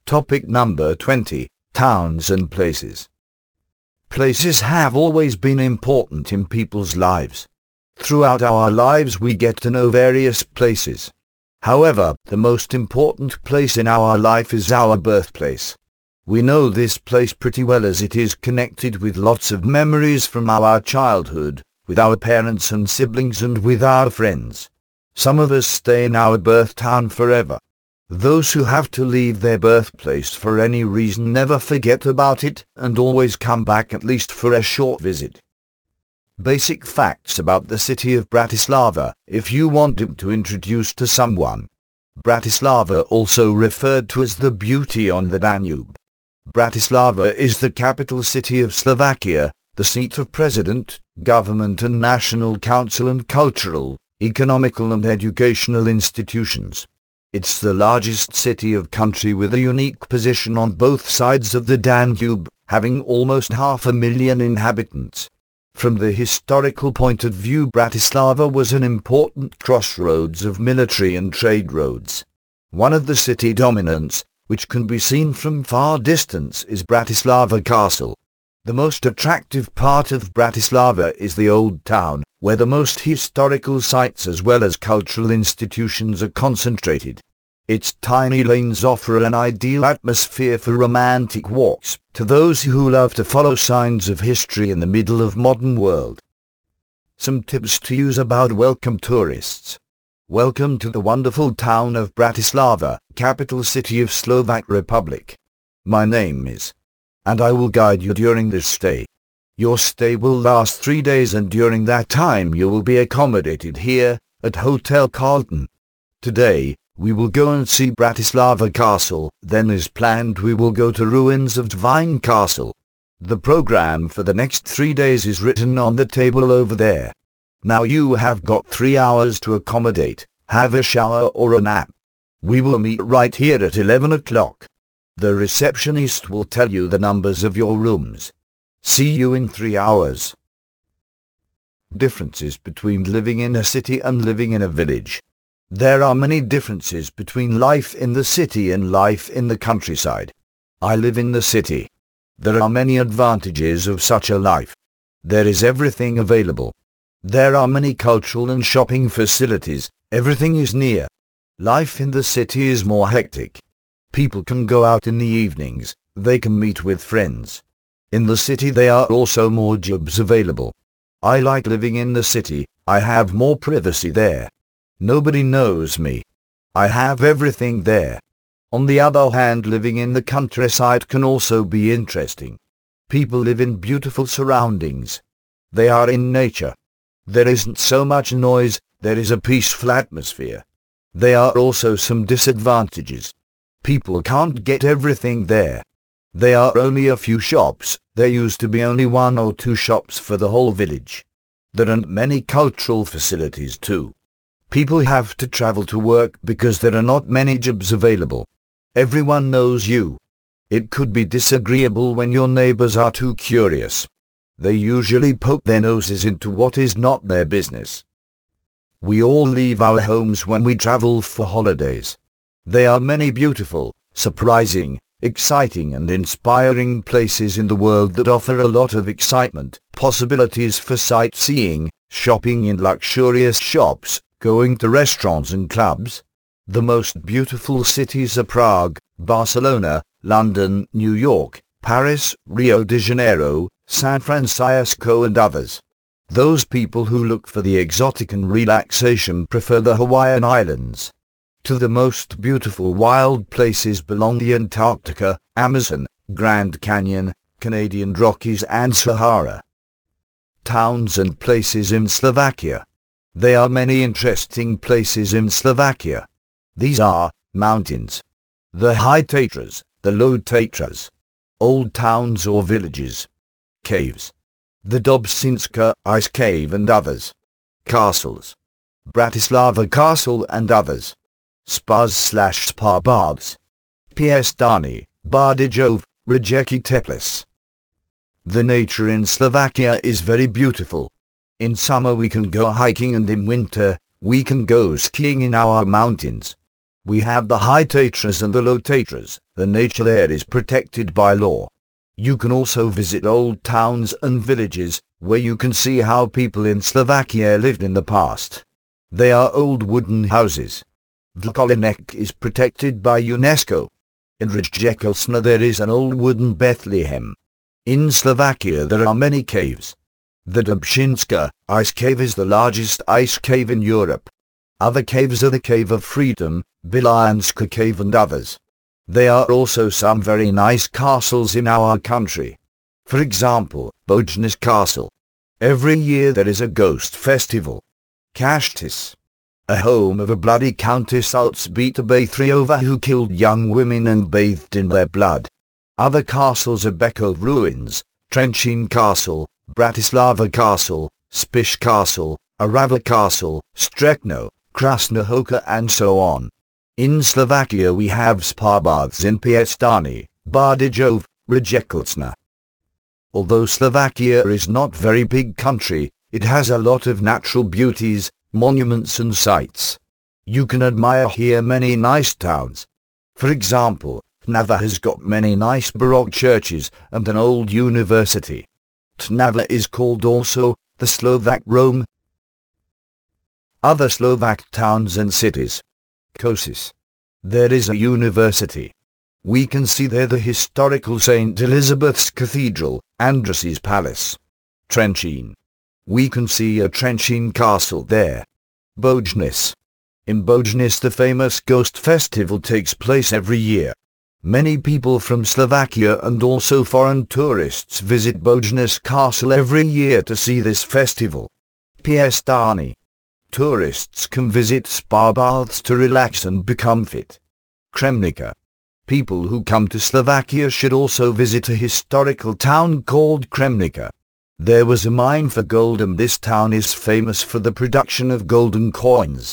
Topic number 20, Towns and Places. Places have always been important in people's lives. Throughout our lives we get to know various places. However, the most important place in our life is our birthplace. We know this place pretty well as it is connected with lots of memories from our childhood, with our parents and siblings and with our friends. Some of us stay in our birth town forever. Those who have to leave their birthplace for any reason never forget about it and always come back at least for a short visit. Basic facts about the city of Bratislava, if you want to introduce to someone. Bratislava, also referred to as the beauty on the Danube. Bratislava is the capital city of Slovakia, the seat of president, government and national council and cultural, economical and educational institutions. It's the largest city of country with a unique position on both sides of the Danube, having almost 500,000 inhabitants. From the historical point of view, Bratislava was an important crossroads of military and trade roads. One of the city dominants, which can be seen from far distance, is Bratislava Castle. The most attractive part of Bratislava is the Old Town, where the most historical sites as well as cultural institutions are concentrated. Its tiny lanes offer an ideal atmosphere for romantic walks, to those who love to follow signs of history in the middle of modern world. Some tips to use about welcome tourists. Welcome to the wonderful town of Bratislava, capital city of Slovak Republic. My name is, and I will guide you during this stay. Your stay will last 3 days and during that time you will be accommodated here, at Hotel Carlton. Today, we will go and see Bratislava Castle, then as planned we will go to ruins of Divine Castle. The program for the next 3 days is written on the table over there. Now you have got 3 hours to accommodate, have a shower or a nap. We will meet right here at 11 o'clock. The receptionist will tell you the numbers of your rooms. See you in 3 hours. Differences between living in a city and living in a village. There are many differences between life in the city and life in the countryside. I live in the city. There are many advantages of such a life. There is everything available. There are many cultural and shopping facilities. Everything is near. Life in the city is more hectic. People can go out in the evenings. They can meet with friends. In the city there are also more jobs available. I like living in the city. I have more privacy there. Nobody knows me. I have everything there. On the other hand, living in the countryside can also be interesting. People live in beautiful surroundings. They are in nature. There isn't so much noise, there is a peaceful atmosphere. There are also some disadvantages. People can't get everything there. There are only a few shops. There used to be only 1 or 2 shops for the whole village. There aren't many cultural facilities too. People have to travel to work because there are not many jobs available. Everyone knows you. It could be disagreeable when your neighbors are too curious. They usually poke their noses into what is not their business. We all leave our homes when we travel for holidays. There are many beautiful, surprising, exciting and inspiring places in the world that offer a lot of excitement, possibilities for sightseeing, shopping in luxurious shops, going to restaurants and clubs. The most beautiful cities are Prague, Barcelona, London, New York, Paris, Rio de Janeiro, San Francisco and others. Those people who look for the exotic and relaxation prefer the Hawaiian Islands. To the most beautiful wild places belong the Antarctica, Amazon, Grand Canyon, Canadian Rockies and Sahara. Towns and places in Slovakia. There are many interesting places in Slovakia. These are mountains, the high Tatras, the low Tatras, old towns or villages, caves, the Dobšinska ice cave and others, castles, Bratislava Castle and others, spas/spa baths, Piestany, Bardejov, Rijeka Teplis. The nature in Slovakia is very beautiful. In summer we can go hiking and in winter, we can go skiing in our mountains. We have the high Tatras and the low Tatras. The nature there is protected by law. You can also visit old towns and villages, where you can see how people in Slovakia lived in the past. They are old wooden houses. Vlkolínek is protected by UNESCO. In Rijeka there is an old wooden Bethlehem. In Slovakia there are many caves. The Dobšinska ice cave is the largest ice cave in Europe. Other caves are the Cave of Freedom, Bilanska Cave and others. There are also some very nice castles in our country. For example, Božnice Castle. Every year there is a ghost festival. Kashtis, a home of a bloody Countess Elžbieta Báthoryová who killed young women and bathed in their blood. Other castles are Bekov ruins, Trenčín Castle, Bratislava Castle, Spiš Castle, Orava Castle, Strekno, Krasna Hoka and so on. In Slovakia we have spa baths in Piestany, Bardejov, Rijeka. Although Slovakia is not very big country, it has a lot of natural beauties, monuments and sites. You can admire here many nice towns. For example, Trnava has got many nice Baroque churches and an old university. Trnava is called also the Slovak Rome. Other Slovak towns and cities. Košice. There is a university. We can see there the historical St. Elizabeth's Cathedral, Andrus's Palace. Trenčín. We can see a Trenčín Castle there. Božnice. In Božnice the famous Ghost Festival takes place every year. Many people from Slovakia and also foreign tourists visit Božnice Castle every year to see this festival. Piestany. Tourists can visit spa baths to relax and become fit. Kremnica. People who come to Slovakia should also visit a historical town called Kremnica. There was a mine for gold and this town is famous for the production of golden coins.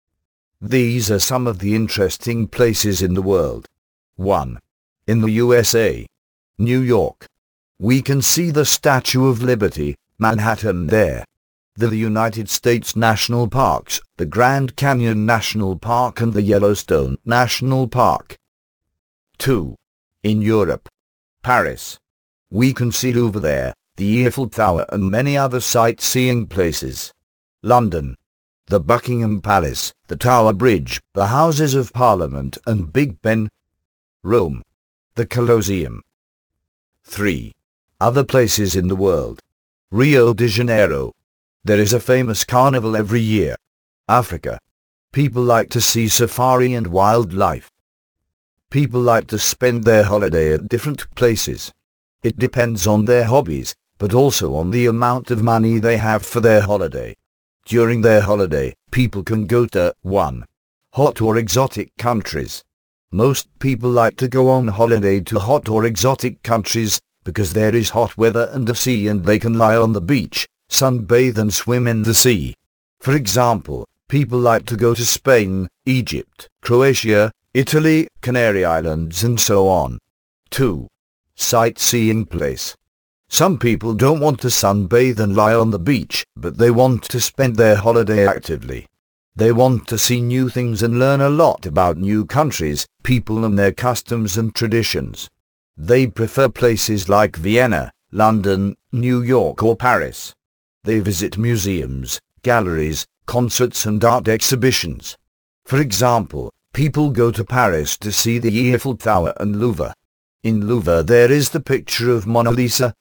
These are some of the interesting places in the world. 1. In the USA. New York. We can see the Statue of Liberty, Manhattan there. The United States National Parks, the Grand Canyon National Park and the Yellowstone National Park. 2. In Europe. Paris. We can see over there, the Eiffel Tower and many other sightseeing places. London. The Buckingham Palace, the Tower Bridge, the Houses of Parliament and Big Ben. Rome. The Colosseum. 3. Other places in the world. Rio de Janeiro. There is a famous carnival every year. Africa. People like to see safari and wildlife. People like to spend their holiday at different places. It depends on their hobbies, but also on the amount of money they have for their holiday. During their holiday, people can go to 1. Hot or exotic countries. Most people like to go on holiday to hot or exotic countries, because there is hot weather and a sea and they can lie on the beach, sunbathe and swim in the sea. For example, people like to go to Spain, Egypt, Croatia, Italy, Canary Islands and so on. 2. Sightseeing place. Some people don't want to sunbathe and lie on the beach, but they want to spend their holiday actively. They want to see new things and learn a lot about new countries, people and their customs and traditions. They prefer places like Vienna, London, New York or Paris. They visit museums, galleries, concerts and art exhibitions. For example, people go to Paris to see the Eiffel Tower and Louvre. In Louvre there is the picture of Mona Lisa.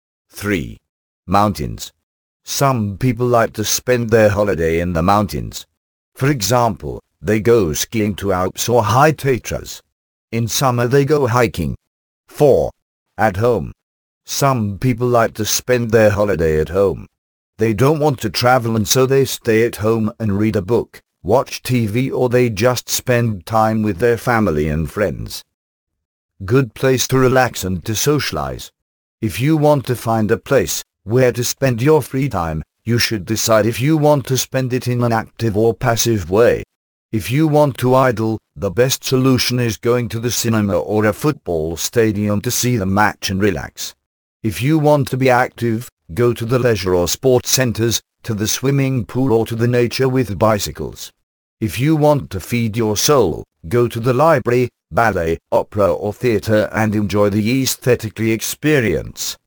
3. Mountains. Some people like to spend their holiday in the mountains. For example, they go skiing to Alps or high Tatras. In summer they go hiking. 4. At home. Some people like to spend their holiday at home. They don't want to travel and so they stay at home and read a book, watch TV or they just spend time with their family and friends. Good place to relax and to socialize. If you want to find a place where to spend your free time, you should decide if you want to spend it in an active or passive way. If you want to idle, the best solution is going to the cinema or a football stadium to see the match and relax. If you want to be active, go to the leisure or sports centers, to the swimming pool or to the nature with bicycles. If you want to feed your soul, go to the library, ballet, opera or theatre and enjoy the aesthetically experience.